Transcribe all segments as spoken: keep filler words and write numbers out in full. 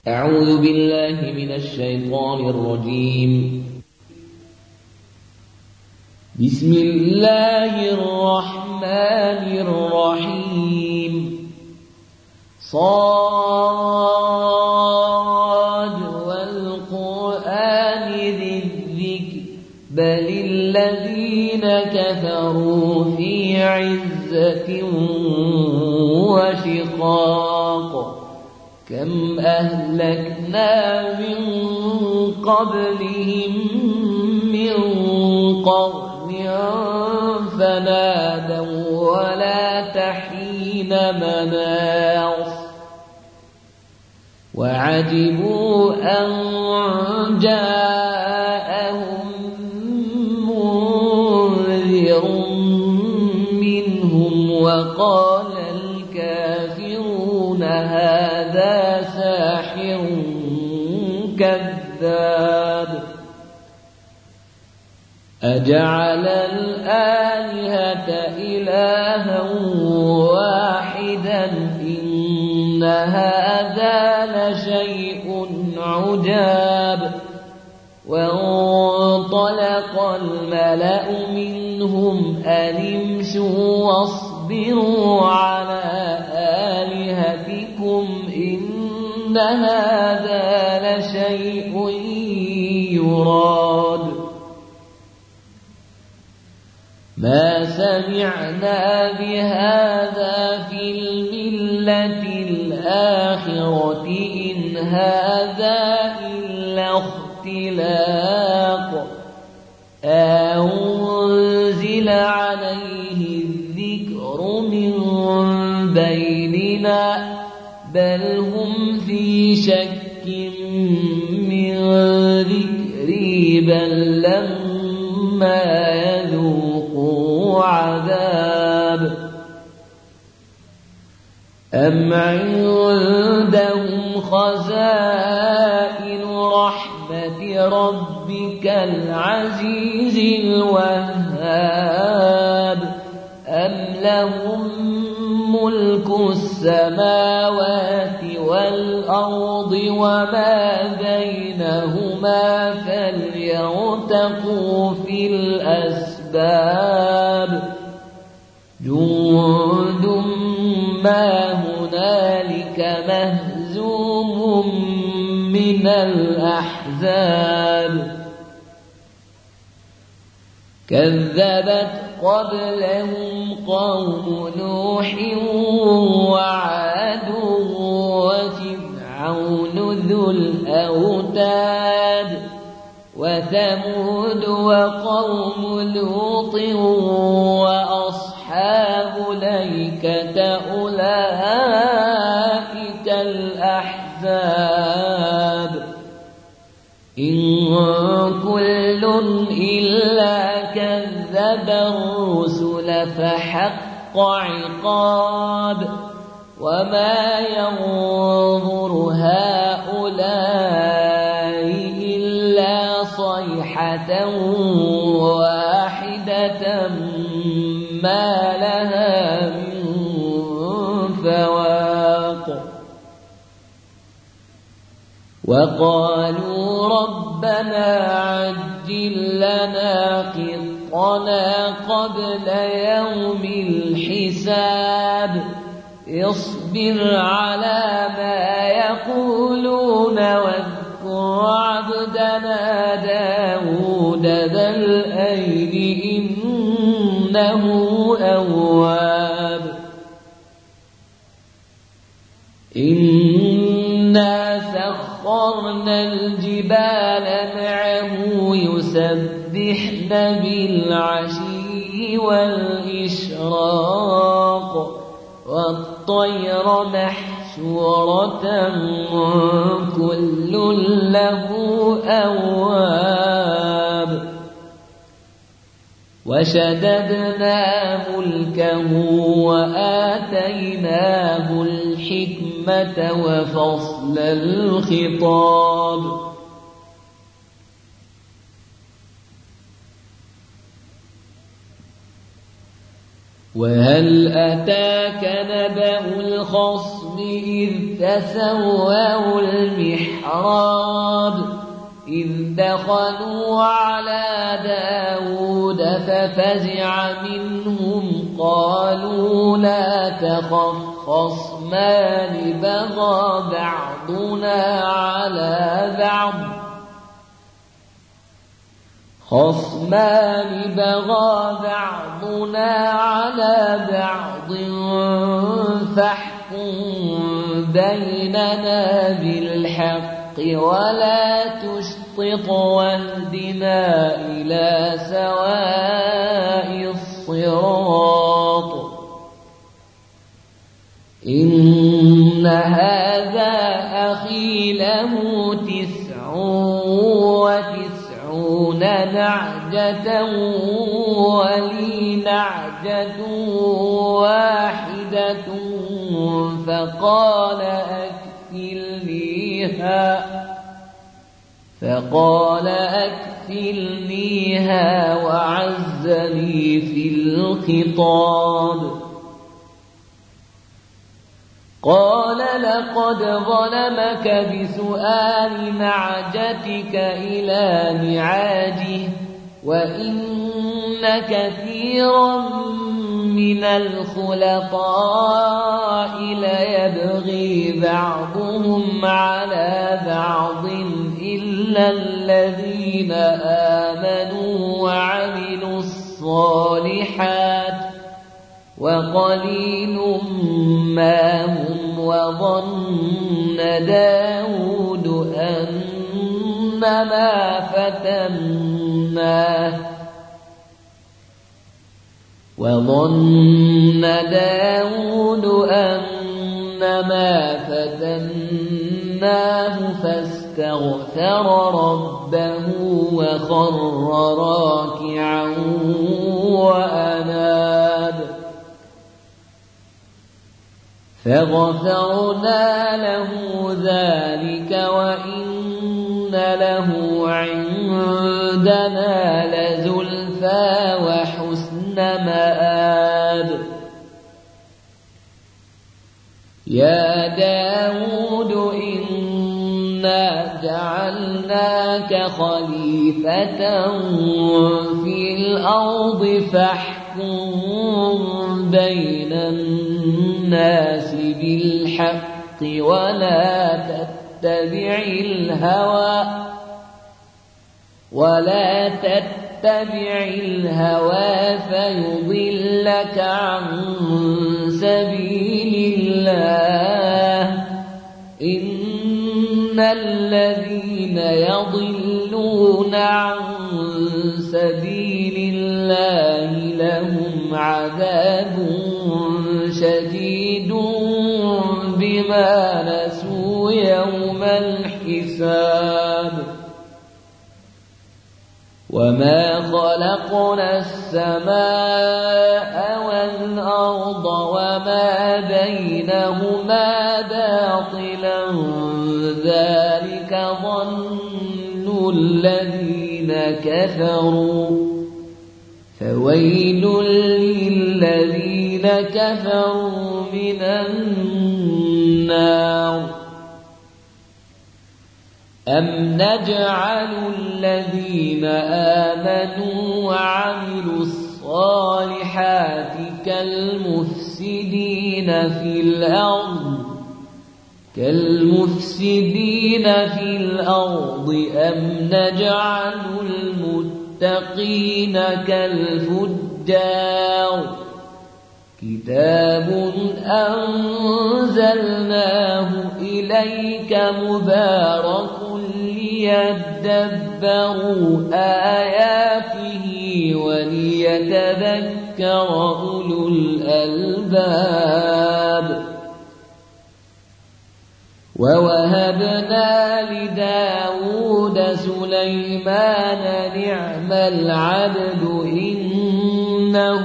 أعوذ بالله من الشيطان الرجيم. بسم الله الرحمن الرحيم. صاد والقرآن ذي الذكر بل الذين كفروا في عزة وشقاق كم أهلكنا من قبلهم من قرن فنادوا ولا تحين مناص وعجبوا أن جاءهم منذر منهم وقال الكافرون هذا ساحر كذاب أجعل الآلهة إلها واحدا إن هذا لشيء عجاب وانطلق الملأ منهم أن امشوا واصبروا على آلهتكم إن هذا لشيء يراد ما سمعنا بهذا في الملة الآخرة إن هذا إلا اختلاق أنزل عليه الذكر من بيننا بل هم في شك من ذكري بل لما يذوقوا عذاب أم عندهم خزائن رحمة ربك العزيز الوهاب أم لهم ملك السماوات والأرض وما بينهما فليرتقوا في الأسباب جند ما هنالك مهزوم من الأحزاب كذبت قبلهم قوم نوح وعاد وفرعون ذو الأوتاد وثمود وقوم لوط وأصحاب الأيكة أولئك الأحزاب إن كل إلا كذب الرسل فحق عقاب وما ينظر هؤلاء إلا صيحة واحدة ما لها من فواق وقالوا ربنا عجل لنا قطنا قبل يوم الحساب اصبر على ما يقولون واذكر عبدنا داود ذا الأيد إنه أواب إنا سخرنا الجبال معه يسبحن بالعشي والإشراق والطير محشورة كل له أواب وشددنا ملكه وآتيناه الحكمة وفصل الخطاب وهل أتاك نبأ الخصم إذ تسوروا المحراب إذ دخلوا على داود ففزع منهم قالوا لا تخف خصمان بغى بعضنا على بعض خصمان بغى بعضنا على بعض فاحكم بيننا بالحق ولا تشطط واهدنا إلى سواء الصراط إن هذا أخي له تسع وتسعون نعجة ولي نعجة واحدة فقال أكفلنيها فقال أكفلنيها وعزني في الخطاب قال لقد ظلمك بسؤال نعجتك إلى نعاجه وإن كثيرا من الخلطاء ليبغي بعضهم على بعض إلا الذين آمنوا وعملوا الصالحات وقليل ما هم وظن داود أنما فتناه وظن داود أنما فتناه فاستغفر ربه وخر راكعا وأناب فغفرنا له ذلك وإن له عندنا لزلفى وحسن مآب يا داود إنا جعلناك خليفة في الأرض فاحكم بين الناس بالحق ولا تتبع الهوى ولا تتبع الهوى فيضلك عن سبيل الله إن الذين يضلون عن سبيل الله لهم عذاب شديد بما نسوا يوم الحساب وما خلقنا السماء والأرض وما بينهما باطلا ذلك ظن الذين كفروا فويل للذين كفروا من النار أم نجعل الذين آمنوا وعملوا الصالحات كالمفسدين في الأرض كالمفسدين في الأرض أم نجعل المتقين كالفجار كتاب أنزلناه إليك مبارك ليدبروا آياته وليتذكر أولو الألباب ووهبنا لداود سليمان نعم العبد إنه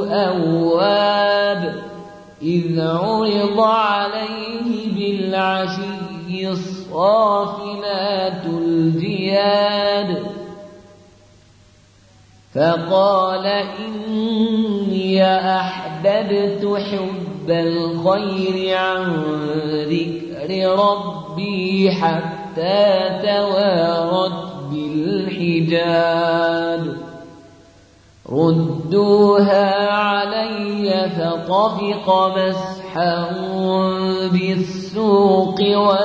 أواب إذ عرض عليه بالعشي الصافنات الجياد فقال إني أحب أحببت حب الخير عن ذكر ربي حتى توارت بالحجاب ردوها علي فطفق مسحا بالسوق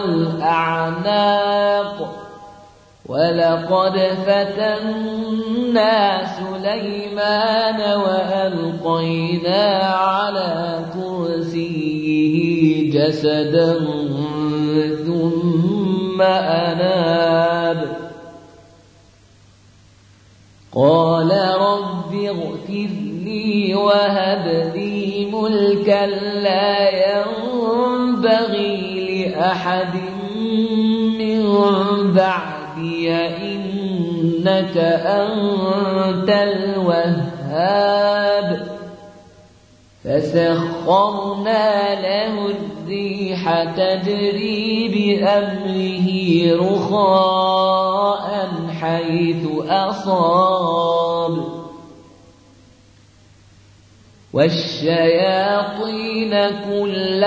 والأعناق ولقد فتنا سليمان وألقينا على كرسيه جسدا ثم أناب قال رب اغفر لي وهب لي ملكا لا ينبغي لأحد من بعدي إنك أنت الوهاب فسخرنا له الريح تجري بأمره رخاء حيث أصاب والشياطين كل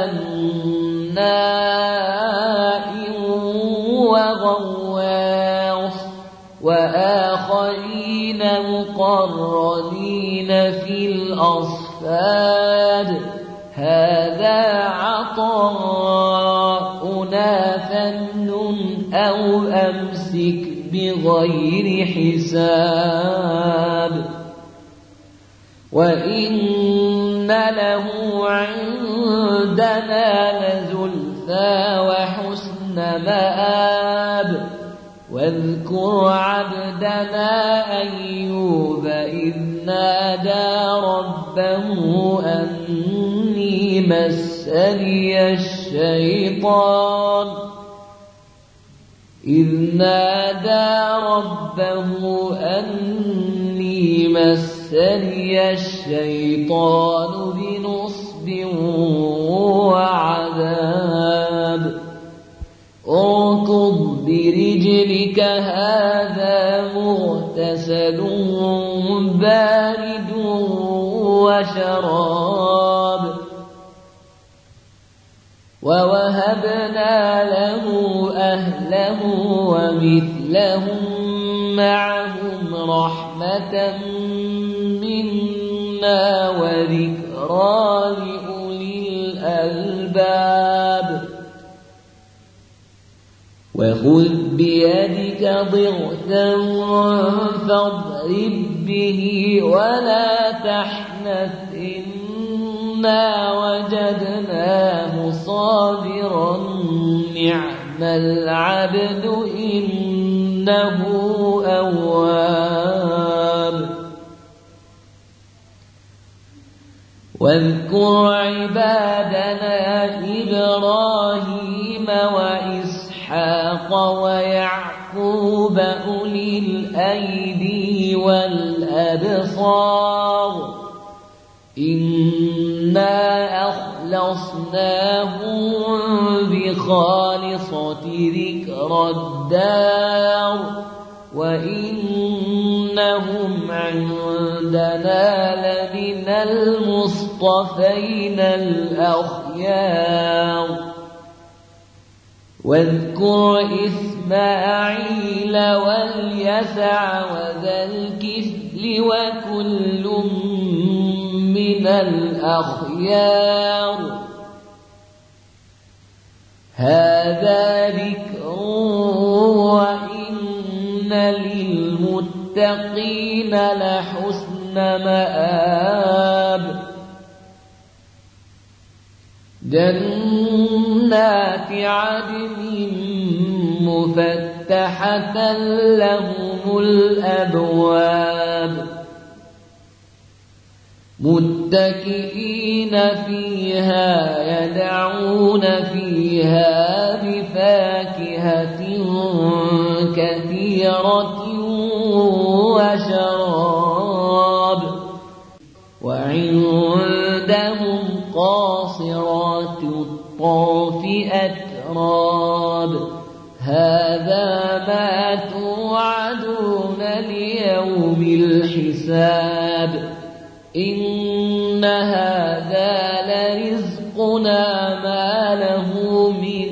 بناء وغواص وآخرين مقرنين في الأصفاد هذا عطاؤنا فامنن أو أمسك بغير حساب وإن له عندنا لزلفى وحسن مآب واذكر عبدنا أيوب إذ نادى ربه أني مسني الشيطان إذ نادى ربه أني مسني الشيطان بنصب وعذاب اركض برجلك هذا مغتسل بارد وشراب ووهبنا له أهله ومثلهم معهم رحمة منا وذكرى لأولي الألباب وخذ بيدك ضغثا فاضرب به ولا تحنث إنا وجدناه صابرا نعم العبد إنه أواب واذكر عبادنا إبراهيم وإسحاق ويعقوب أولي الأيدي والأبصار إنا أخلصناهم بخالصة ذكر الدار وإنهم عندنا لمن المصطفين الأخيار واذكر إسماعيل واليسع وذا الكفل وكل من الأخيار هذا ذكر وإن للمتقين لحسن مآب جنات عدن مفتحة لهم الأبواب متكئين فيها يدعون فيها بفاكهة كثيرة وشراب وعندهم قاصرات الطرف أتراب هذا ما توعدون ليوم الحساب إن هذا لرزقنا ما له من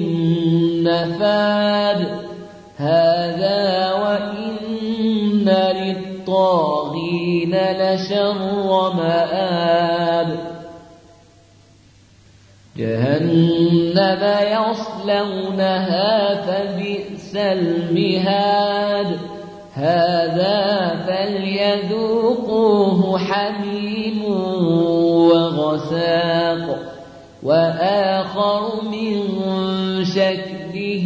نفاد هذا وإن للطاغين لشر مآب جهنم يصلونها فبئس المهاد هذا فليذوقوه حميم وغساق وآخر من شكله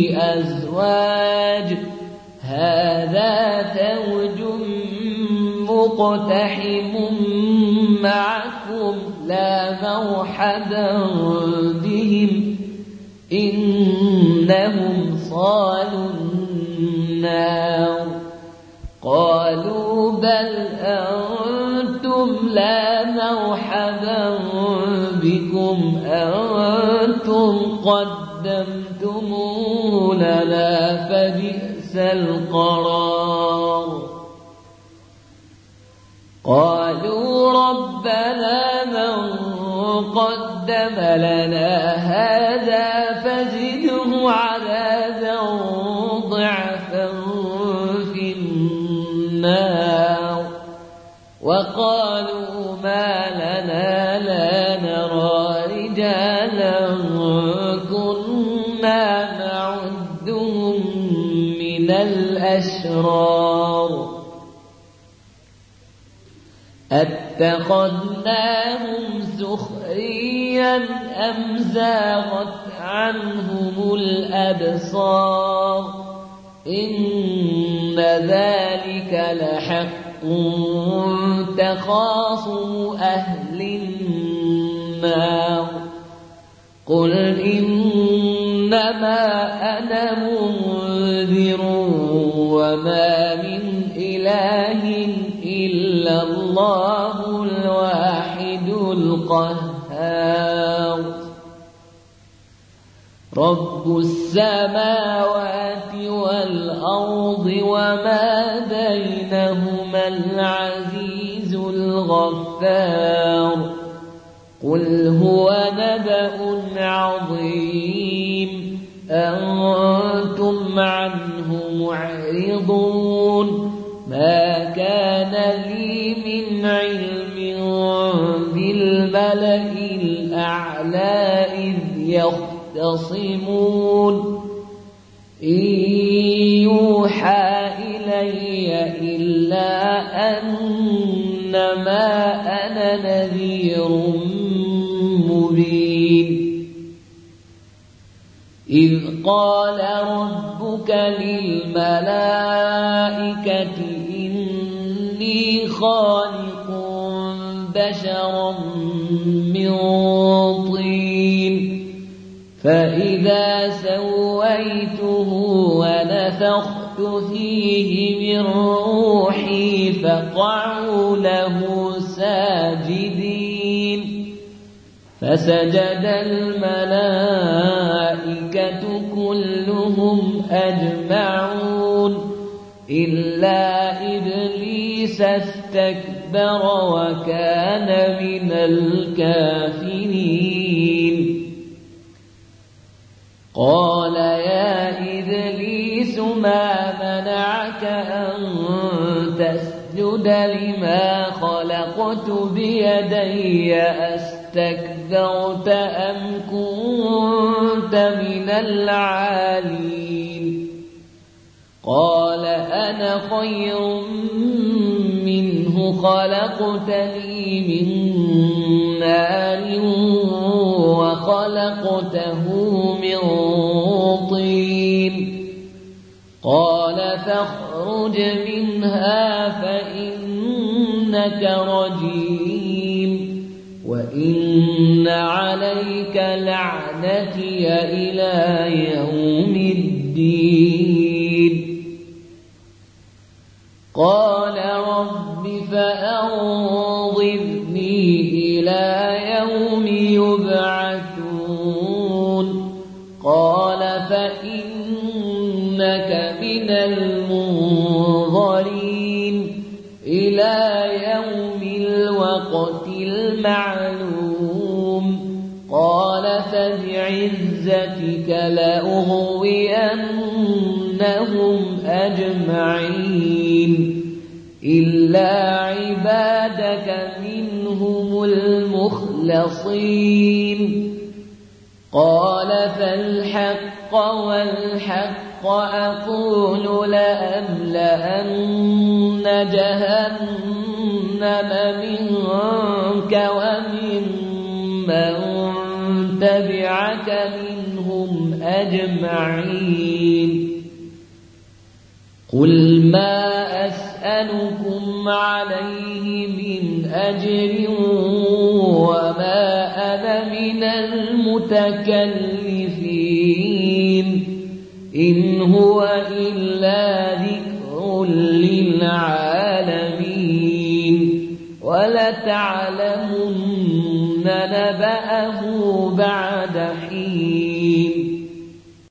أزواج هذا فوج مقتحم معكم لا مرحبا بهم إنهم صالوا النار قالوا بل أنتم لا مرحبا بكم أنتم قدمتموه لنا فبئس القرار قالوا ربنا من قدم لنا هذا فزده عذابا ضعفا في النار وقالوا ما لنا لا نرى رجالا كنا نعدهم من الأشرار أتخذناهم سخريا أم زاغت عنهم الأبصار إن ذلك لحق تخاصم أهل النار قل إنما أنا منذر وما من إله إلا الله الواحد القهار رب السماوات والأرض وما بينهما العزيز الغفار قل هو نبأ عظيم أنتم عنه معرضون ما كان لي من علم بالملأ الأعلى إذ يختصمون إن يوحى إلي إلا أنما أنا نذير مبين إذ قال ربك للملائكة إني خالق بشرا من طين فإذا سويته ونفخت فيه من روحي فقعوا له ساجدين فسجد الملائكة كلهم أجمعون إلا إبليس استكبر وكان من الكافرين قال يا إبليس ما منعك أن تسجد لما خلقت بيدي أستكبرت أم كنت من العالين قال أنا خير منه خلقتني من نار وخلقته من طين قال فاخرج منها فإنك رجيم وإن عليك لعنتي إلى يوم الدين قال رب فأنظرني إلى يوم يبعثون قال فإنك من المنظرين إلى يوم الوقت المعلوم معلوم قال فبعزتك لأغوينهم أجمعين إلا عبادك منهم المخلصين قال فالحق والحق أقول لأملأن جهنم منك ومن من تبعك منهم أجمعين قل ما أسألكم عليه من أجر وما أنا من المتكلفين إن هو إلا ذكر للعالمين ولتعلمن نبأه بعد